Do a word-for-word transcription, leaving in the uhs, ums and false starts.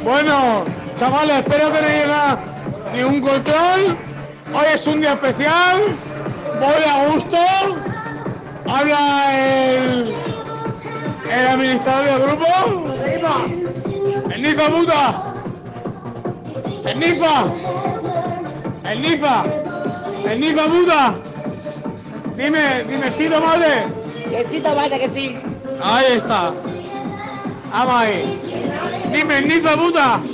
Bueno, chavales, espero que no haya ningún control. Hoy es un día especial. Voy a gusto. Habla el, el administrador del grupo. El Nifa puta. El Nifa. El Nifa. El Nifa puta. Dime, dime, sí, madre. Que sí, tomate, que sí. Ahí está. Vamos ahí. Dime, Nifa puta.